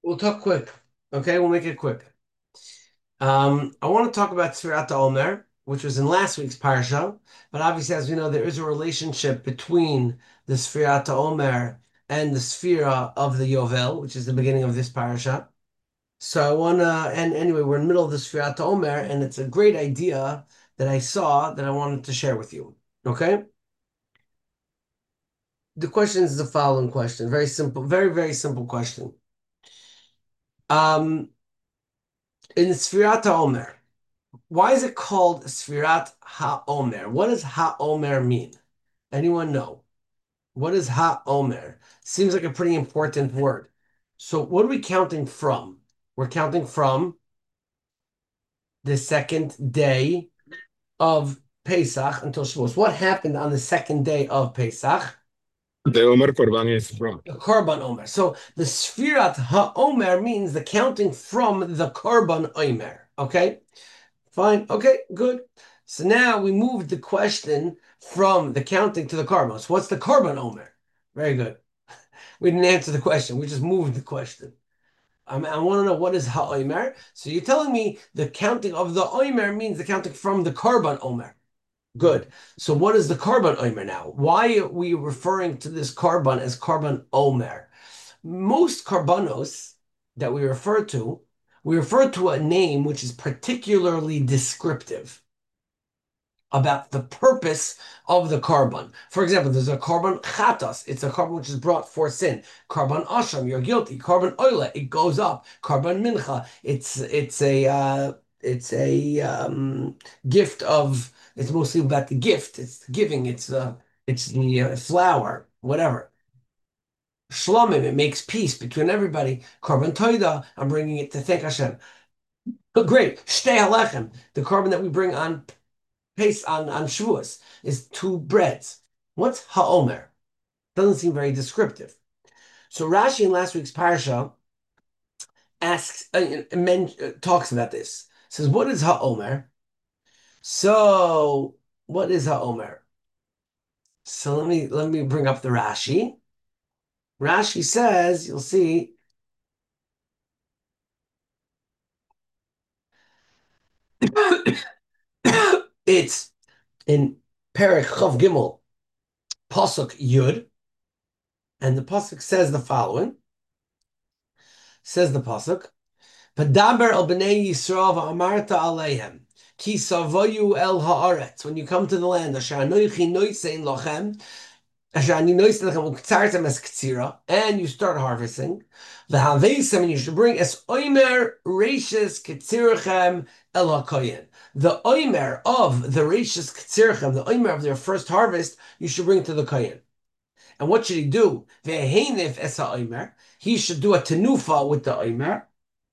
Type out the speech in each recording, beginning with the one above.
We'll talk quick. Okay, we'll make it quick. I want to talk about Sfirat Omer, which was in last week's parsha, but obviously, as we know, there is a relationship between the Sfirat Omer and the Sfira of the Yovel, which is the beginning of this parsha. So I want to, and anyway, we're in the middle of the Sfirat Omer, and it's a great idea that I saw that I wanted to share with you. Okay? The question is the following question. Very simple, very, very simple question. Um, in Sfirat Omer, why is it called Sfirat HaOmer? What does HaOmer mean? Anyone know? What is HaOmer? Seems like a pretty important word. So what are we counting from? We're counting from the second day of Pesach until Shavuos. What happened on the second day of Pesach? The Omer Korban Yisrael. The Korban Omer. So the Sfirat HaOmer means the counting from the Korban Omer. Okay? Fine. Okay, good. So now we moved the question from the counting to the carbons. What's the carbon omer? Very good. We didn't answer the question. We just moved the question. I want to know what is ha'omer. So you're telling me the counting of the omer means the counting from the carbon omer. Good. So what is the carbon omer now? Why are we referring to this carbon as carbon omer? Most carbonos that we refer to a name which is particularly descriptive about the purpose of the carbon. For example, there's a carbon chatas. It's a carbon which is brought for sin. Carbon asham, you're guilty. Carbon oila, it goes up. Carbon mincha, it's a gift of. It's mostly about the gift. It's giving. It's the flower, whatever. Shlomim, it makes peace between everybody. Carbon toida, I'm bringing it to thank Hashem. But great, shtei halechem, the carbon that we bring on paste on Shavuos is two breads. What's ha'omer? Doesn't seem very descriptive. So Rashi in last week's parsha asks, talks about this. Says, what is ha'omer? So, what is ha'omer? So let me bring up the Rashi. Rashi says, you'll see, it's in Perek Chav Gimel Pasuk Yud, and the pasuk says the following. Says the pasuk. Padaber al b'nei Yisrael v'amarta aleihem ki savoyu el haaretz. When you come to the land, asher anoichi noisein lochem, asher ani noisein lochem u'ktzartem es ktsira, and you start harvesting. V'haveisem, and you should bring es oimer reishes ktsirachem el hakoyin. The oimer of the reishes ktsirachem, the oimer of their first harvest, you should bring to the koyin. And what should he do? Ve'heinif es ha'oimer. He should do a tenufa with the oimer.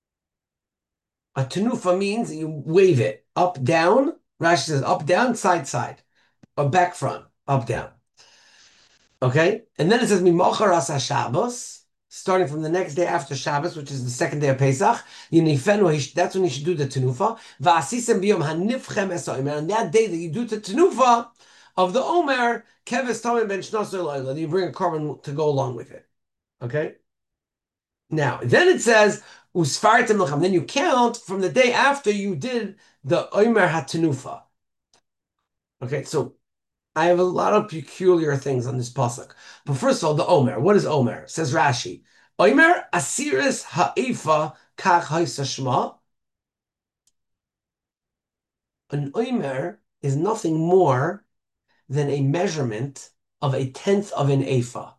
A tenufa means you wave it up, down. Rashi says up, down, side, side, or back, front, up, down. Okay, and then it says mimochar asa Shabbos, starting from the next day after Shabbos, which is the second day of Pesach. That's when you should do the tenufa. Va'asisem biyom hanifchem es omer. On that day that you do the tenufa of the omer, keves tamim ben shnos loyla. You bring a carbon to go along with it. Okay. Now, then it says, Usfartim lachem. Then you count from the day after you did the Omer HaTenufa. Okay, so I have a lot of peculiar things on this pasuk. But first of all, the Omer. What is Omer? Says Rashi. Omer Asiris Ha'ifa Kach Haisa Shema. An Omer is nothing more than a measurement of a tenth of an Ephah.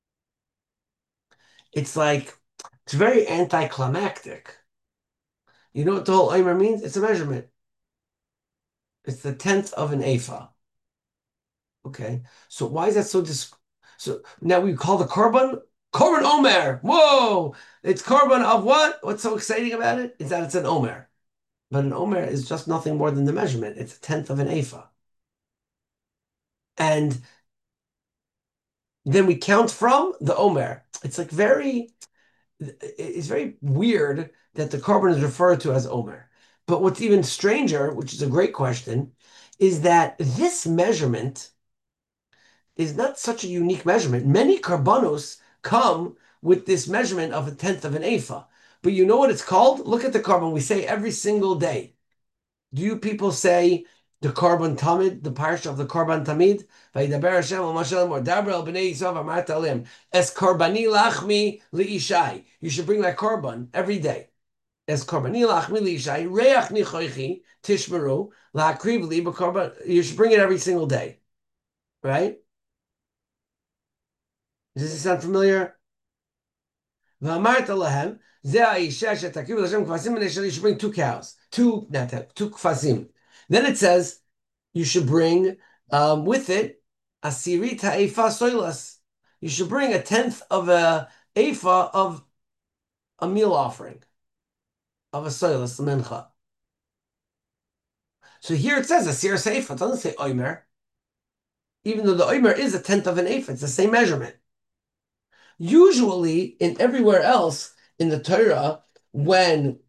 It's like, it's very anticlimactic. You know what the whole Omer means? It's a measurement. It's the tenth of an ephah. Okay, so why is that so so now we call the korban omer. Whoa, it's korban of what? What's so exciting about it is that it's an omer, but an omer is just nothing more than the measurement. It's a tenth of an ephah, and then we count from the omer. It's like it's very weird that the korban is referred to as omer. But what's even stranger, which is a great question, is that this measurement is not such a unique measurement. Many carbonos come with this measurement of a tenth of an ephah. But you know what it's called? Look at the carbon. We say every single day. Do you people say the carbon tamid, the parsha of the carbon tamid? Vaydaber Hashem al Moshe lemor daber el bnei Yisrael v'amarta alim es karbani lachmi liishai. You should bring that carbon every day. Es karbani lachmi liishai reach nichoichi tishmeru la'akriv li b'karban. You should bring it every single day, right? Does this sound familiar? V'amarta lahem ze ha'isha shetakriv l'Hashem kvasim b'nei shel. You should bring two cows, two kvasim. Then it says you should bring with it a sirita efa soilas. You should bring a tenth of a efa of a meal offering of a soilas, the mincha. So here it says a sir seifa. It doesn't say oimer, even though the oimer is a tenth of an efa. It's the same measurement. Usually, in everywhere else in the Torah, when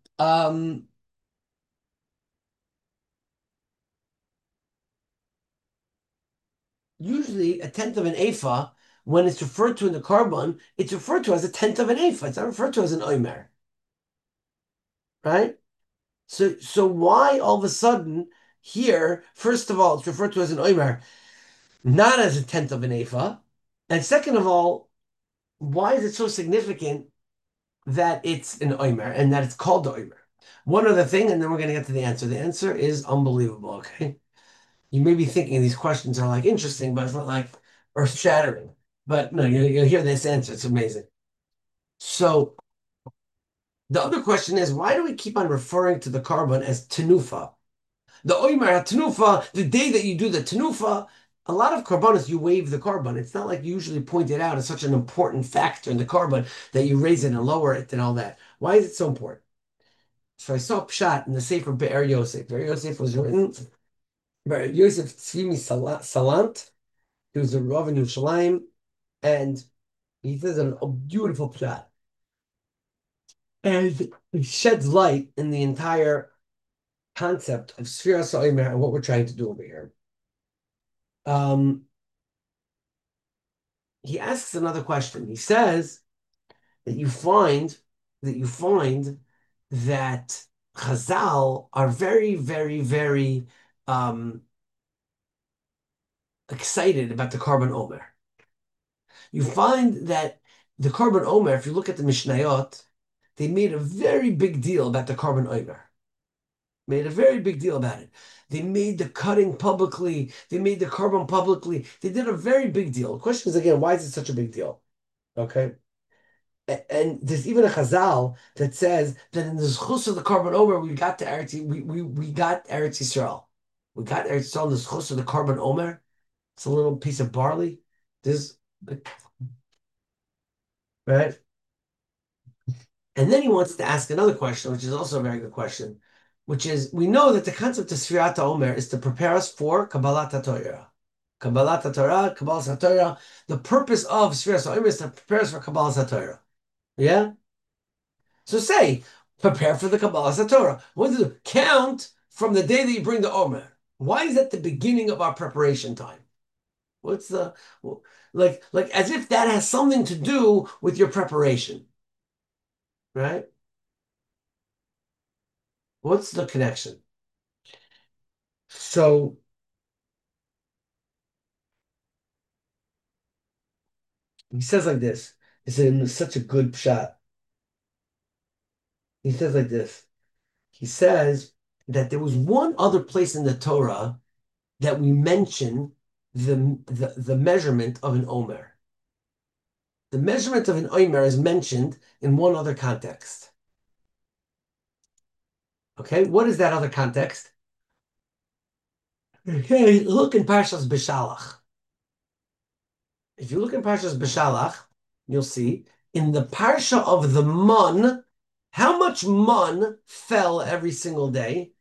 usually a tenth of an ephah, when it's referred to in the carbon, it's referred to as a tenth of an ephah. It's not referred to as an omer, right? So why all of a sudden here, first of all, it's referred to as an omer, not as a tenth of an ephah, and second of all, why is it so significant that it's an omer and that it's called the omer? One other thing, and then we're going to get to the answer. The answer is unbelievable. Okay. You may be thinking these questions are like interesting, but it's not like earth shattering. But no, you'll hear this answer. It's amazing. So the other question is, why do we keep on referring to the carbon as tenufa? The oimer tenufa, the day that you do the tenufa, a lot of carbonas, you wave the carbon. It's not like you usually point it out as such an important factor in the carbon that you raise it and lower it and all that. Why is it so important? So I saw Pshat in the Sefer Be'er Yosef. Be'er Yosef was written by Yosef Tzvimi Salant. He was a Rav in Yerushalayim, and he says a beautiful Pshat. And he sheds light in the entire concept of Sfira Sa'omer and what we're trying to do over here. He asks another question. He says that you find that Chazal are very, very, very excited about the carbon omer. You find that the carbon omer, if you look at the Mishnayot, they made a very big deal about the carbon omer. Made a very big deal about it. They made the cutting publicly. They made the carbon publicly. They did a very big deal. The question is again, why is it such a big deal? Okay. And there's even a Chazal that says that in the zchus of the carbon omer, we got to Eretz, we got Eretz Yisrael. We got Eretz Yisrael in the zchus of the carbon omer. It's a little piece of barley. This, right? And then he wants to ask another question, which is also a very good question, which is, we know that the concept of Sfirat HaOmer is to prepare us for Kabbalat HaTorah. Kabbalat HaTorah, Kabbalat HaTorah. The purpose of Sfirat HaOmer is to prepare us for Kabbalat HaTorah. Yeah? So say, prepare for the Kabbalat HaTorah. What do you do? Count from the day that you bring the Omer. Why is that the beginning of our preparation time? What's the, like as if that has something to do with your preparation, right? What's the connection? So he says like this. It's such a good shot. He says like this. He says that there was one other place in the Torah that we mention the measurement of an omer. The measurement of an omer is mentioned in one other context. Okay, what is that other context? Okay, look in Parshas Beshalach. If you look in Parshas Beshalach, you'll see in the parsha of the mun, how much mun fell every single day?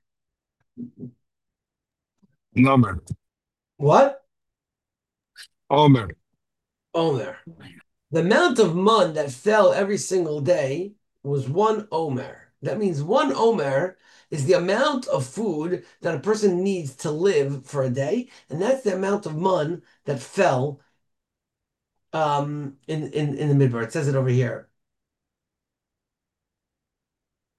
Number. What? Omer. Omer. The amount of mun that fell every single day was one omer. That means one omer is the amount of food that a person needs to live for a day, and that's the amount of mun that fell in the midbar. It says it over here.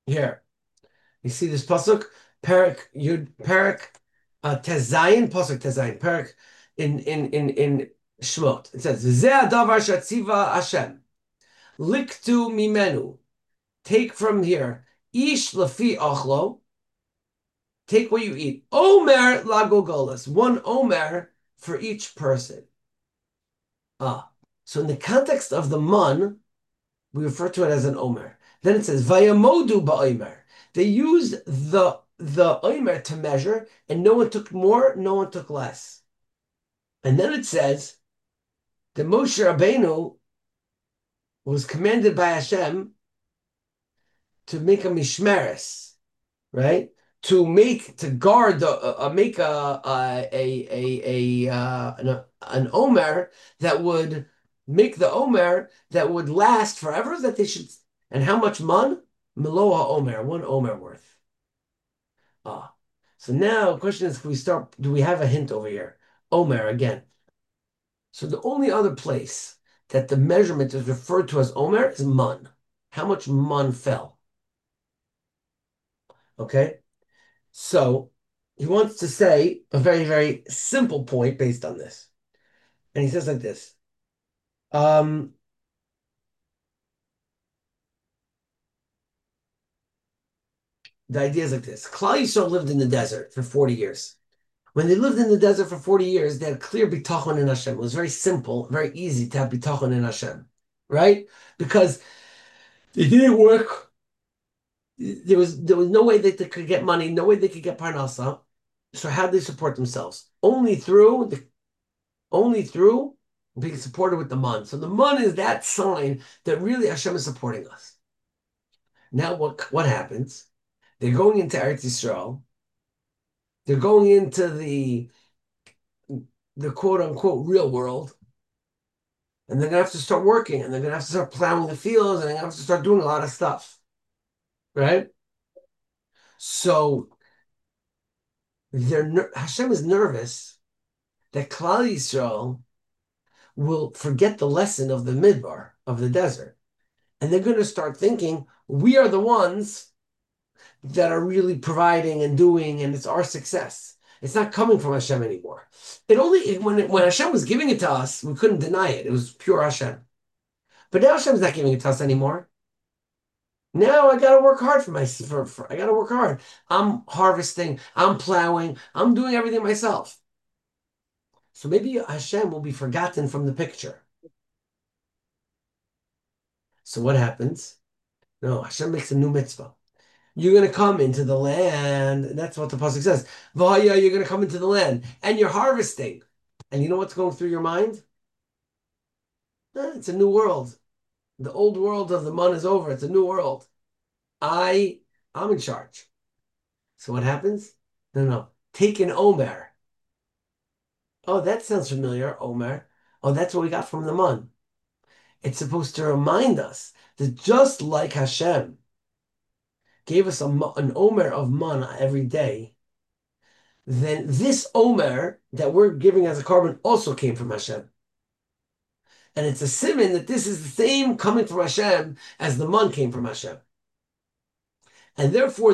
Here, you see this pasuk, Perak Yud Perak Tezayin pasuk Tezayin Perak in Shmot. It says Zeh Adavar Shatziva Hashem Liktu Mimenu. Take from here Ish Lafi Achlo. Take what you eat. Omer Lagogolas. One Omer for each person. So in the context of the man, we refer to it as an Omer. Then it says Vayamodu ba'omer. They used the Omer to measure, and no one took more, no one took less. And then it says that Moshe Rabbeinu was commanded by Hashem to make a mishmeres, right? To guard the make an omer that would make the omer that would last forever. That they should, and how much man? Meloa omer, one omer worth. Ah, so now the question is, can we start? Do we have a hint over here? Omer again. So the only other place that the measurement is referred to as omer is man. How much man fell? Okay. So he wants to say a very, very simple point based on this. And he says like this. Um, the idea is like this. Klal Yisrael lived in the desert for 40 years. When they lived in the desert for 40 years, they had clear bitachon in Hashem. It was very simple, very easy to have bitachon in Hashem, right? Because they didn't work. There was no way that they could get money, no way they could get parnasa. So how did they support themselves? Only through being supported with the man. So the man is that sign that really Hashem is supporting us. Now what happens? They're going into Eretz Yisrael. They're going into the quote unquote real world. And they're gonna have to start working, and they're gonna have to start plowing the fields, and they're gonna have to start doing a lot of stuff. Right? So Hashem is nervous that Klal Yisrael will forget the lesson of the midbar, of the desert. And they're going to start thinking, we are the ones that are really providing and doing, and it's our success. It's not coming from Hashem anymore. When Hashem was giving it to us, we couldn't deny it. It was pure Hashem. But now Hashem's not giving it to us anymore. Now I got to work hard I got to work hard. I'm harvesting, I'm plowing, I'm doing everything myself. So maybe Hashem will be forgotten from the picture. So what happens? No, Hashem makes a new mitzvah. You're going to come into the land. That's what the pasuk says. Vaya, you're going to come into the land, and you're harvesting. And you know what's going through your mind? It's a new world. The old world of the man is over. It's a new world. I'm in charge. So what happens? No. Take an Omer. Oh, that sounds familiar, Omer. Oh, that's what we got from the man. It's supposed to remind us that just like Hashem gave us an Omer of man every day, then this Omer that we're giving as a carbon also came from Hashem. And it's a siman that this is the same coming from Hashem as the man came from Hashem. And therefore,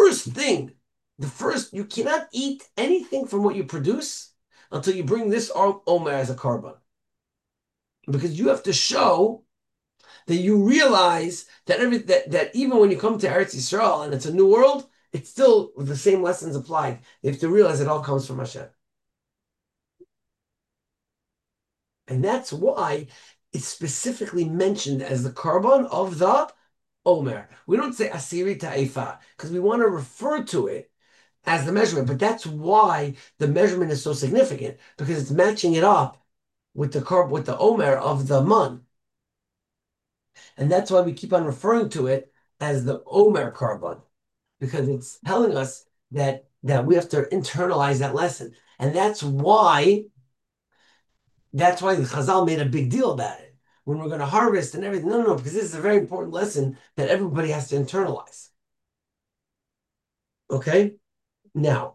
you cannot eat anything from what you produce until you bring this Omer as a carbon. Because you have to show that you realize that even when you come to Eretz Yisrael and it's a new world, it's still the same lessons applied. You have to realize it all comes from Hashem. And that's why it's specifically mentioned as the carbon of the Omer. We don't say Asiri Ta'ifa because we want to refer to it as the measurement, but that's why the measurement is so significant because it's matching it up with the Omer of the man. And that's why we keep on referring to it as the Omer carbon, because it's telling us that we have to internalize that lesson. And that's why the Chazal made a big deal about it. When we're going to harvest and everything. No, because this is a very important lesson that everybody has to internalize. Okay? Now,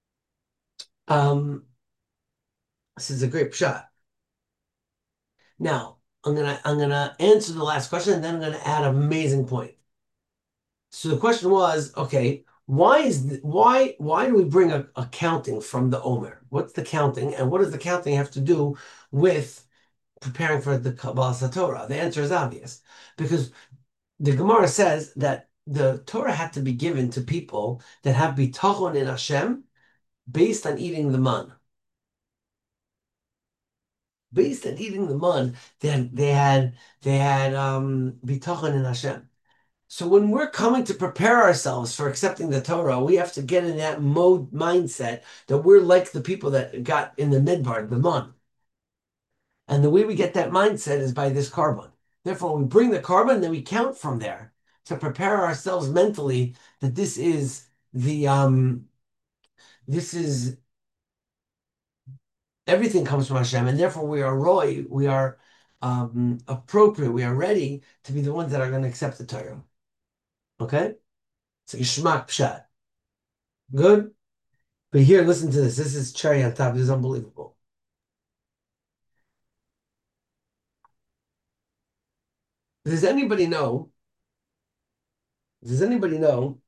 this is a great shot. Now, I'm gonna answer the last question, and then I'm gonna add an amazing point. So the question was, okay, why do we bring a counting from the Omer? What's the counting, and what does the counting have to do with preparing for the Kabbalah Satorah? The answer is obvious, because the Gemara says that the Torah had to be given to people that have bitachon in Hashem based on eating the man. Based on eating the man, they had bitachon in Hashem. So when we're coming to prepare ourselves for accepting the Torah, we have to get in that mode mindset that we're like the people that got in the midbar, the man. And the way we get that mindset is by this carbon. Therefore, we bring the carbon, then we count from there to prepare ourselves mentally that this is everything comes from Hashem, and therefore we are roy, we are appropriate, we are ready to be the ones that are going to accept the Torah. Okay? It's like a shmak pshat. Good? But here, listen to this. This is cherry on top. This is unbelievable. Does anybody know? Does anybody know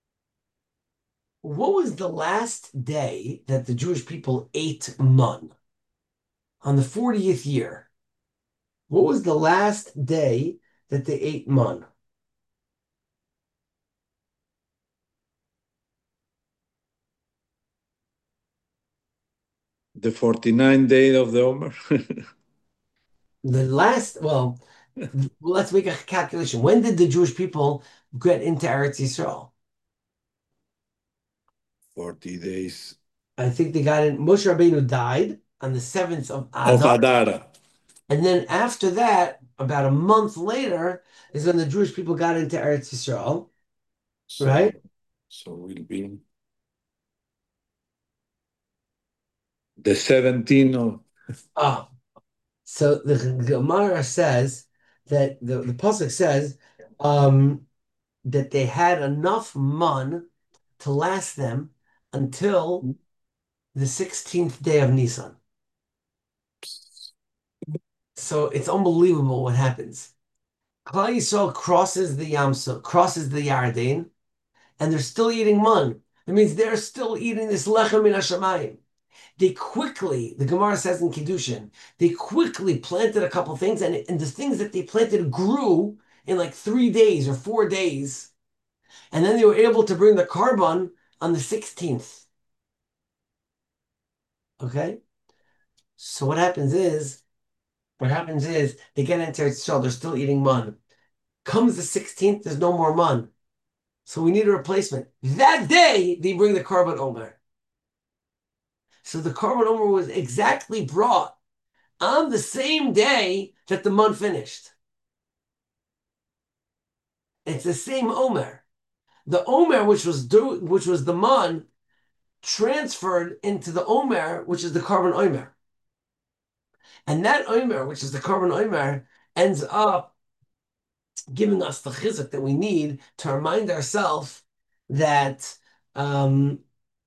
what was the last day that the Jewish people ate mun? On the 40th year. What was the last day that they ate mun? The 49th day of the Omer. Well, let's make a calculation. When did the Jewish people get into Eretz Yisrael? 40 days I think they got in. Moshe Rabbeinu died on the 7th of of Adar. Adara. And then after that, about a month later, is when the Jewish people got into Eretz Yisrael, So, right? so will be the 17th of. Ah, so the Gemara says that the pasuk says that they had enough mun to last them until the 16th day of Nisan. So it's unbelievable what happens. Klal Yisrael crosses the Yamsuf, crosses the Yarden, and they're still eating mun. It means they're still eating this lechem min hashamayim. They quickly, the Gemara says in Kiddushin, they quickly planted a couple things, and the things that they planted grew in like 3 days or 4 days. And then they were able to bring the carbon on the 16th. Okay? So what happens is they get into Eretz Yisrael, they're still eating mun. Comes the 16th, there's no more mun. So we need a replacement. That day, they bring the carbon omer. So the carbon omer was exactly brought on the same day that the mun finished. It's the same omer. The omer, which was the mun, transferred into the omer, which is the carbon omer. And that omer, which is the carbon omer, ends up giving us the chizuk that we need to remind ourselves that um,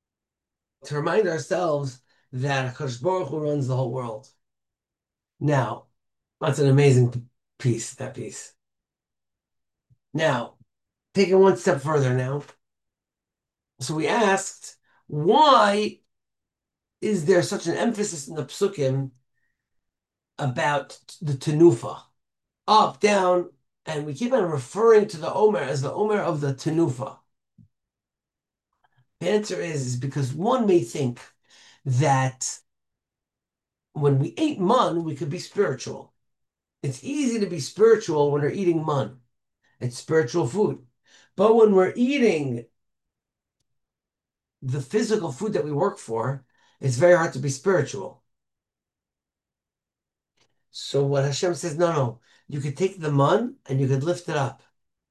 HaKadosh Baruch Hu runs the whole world. Now, that's an amazing piece, that piece. Now, taking one step further now. So we asked, why is there such an emphasis in the psukim about the tenufa? Up, down, and we keep on referring to the Omer as the Omer of the tenufa. The answer is because one may think that when we ate mun, we could be spiritual. It's easy to be spiritual when we're eating mun. It's spiritual food. But when we're eating the physical food that we work for, it's very hard to be spiritual. So what Hashem says, no, you could take the mun and you could lift it up.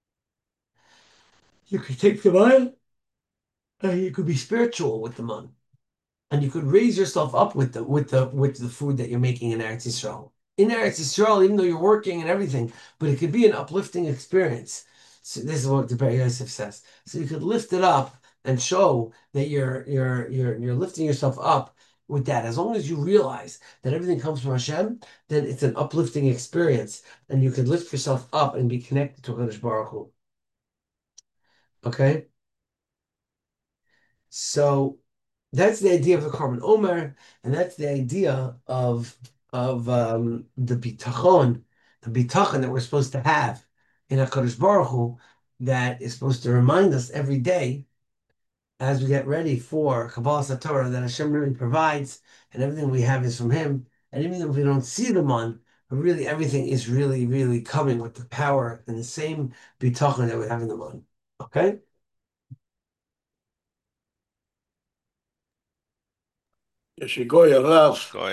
You could take the mun and you could be spiritual with the mun. And you could raise yourself up with the food that you're making in Eretz Yisrael. In Eretz Yisrael, even though you're working and everything, but it could be an uplifting experience. So this is what the Bar Yosef says. So you could lift it up and show that you're lifting yourself up with that. As long as you realize that everything comes from Hashem, then it's an uplifting experience, and you could lift yourself up and be connected to Hakadosh Baruch Hu. Okay? So that's the idea of the Korban Omer, and that's the idea of the bitachon that we're supposed to have in HaKadosh Baruch Hu, that is supposed to remind us every day as we get ready for Kabbalah Satorah that Hashem really provides, and everything we have is from Him. And even if we don't see the man, but really everything is really, really coming with the power and the same bitachon that we have in the man. Okay? Yeshikoy Rav.